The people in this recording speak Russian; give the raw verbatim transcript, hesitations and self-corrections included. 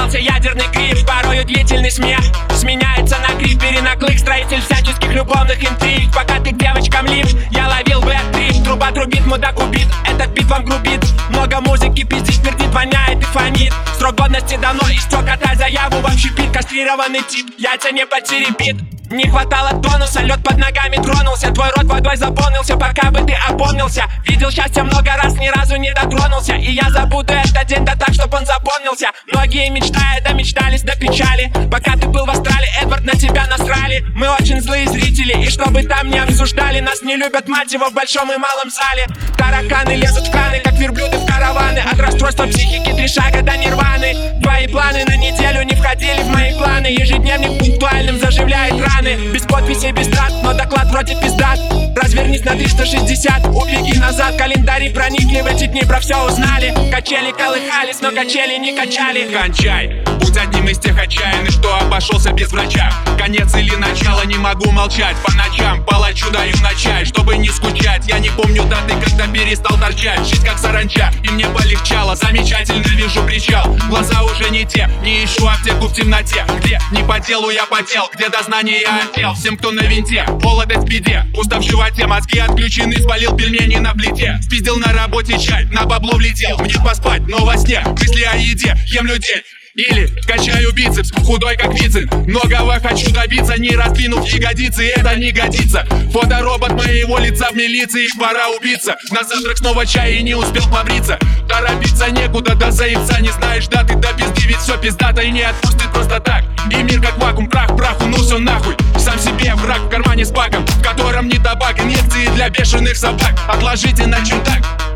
Начался ядерный крик, порою длительный смех сменяется на крик, перенаклык, строитель всяческих любовных интриг. Пока ты к девочкам лишь, я ловил бэк-трип. Труба трубит, мудак убит, этот бит вам грубит. Много музыки пиздит, пердит, воняет и фонит. Срок годности давно истек, отдай заяву в общепит. Кастрированный тип, яйца не потеребит. Не хватало тонуса, лед под ногами тронулся. Твой рот водой заполнился, пока бы ты опомнился. Видел счастье много раз, ни разу не дотронулся. И я забуду этот день, да так, чтоб он запомнился. Многие мечтают, да мечтались до печали. Пока ты был в Австралии, Эдвард, на тебя насрали. Мы очень злые зрители, и чтобы там не обсуждали. Нас не любят, мать его, в большом и малом зале. Тараканы лезут в краны, как верблюды в караваны. От расстройства психики три шага до нирваны. Твои планы на неделю не входили в мои планы. Ежедневник пунктуальным заживляет раны. Без подписи, без трат, но доклад вроде пиздат. Развернись на триста шестьдесят, убеги назад. Календари проникли в эти дни, про все узнали. Качели колыхались, но качели не качали. Кончай, будь одним из тех отчаянных, что обошелся без врача. Конец или начало, не могу молчать. По ночам палачу даю на чай, чтобы не скучать. Я не помню даты, когда перестал торчать. Жизнь как саранча, и мне полегчало. Замечательно вижу причал, глаза уже не те. Не ищу аптеку в темноте, где не по делу я потел, где дознание я отдел. Всем, кто на винте, холодность в беде. Пусто в животе, мозги отключены, спалил пельмени на плите. Спиздил на работе чай, на бабло влетел. Мне поспать, но во сне мысли о еде. Ем людей или качаю бицепс, худой как Вицин. Многого хочу добиться, не раздвинув ягодицы. Это не годится. Фоторобот моего лица в милиции, пора убиться. На завтрак снова чай и не успел побриться. Торопиться некуда, до заебца не знаешь даты. До пизды, ведь все пиздато и не отпустит просто так. И мир как вакуум, прах праху, ну все нахуй. Сам себе враг в кармане с баком, в котором не табак, инъекции для бешеных собак. Отложите на чердак.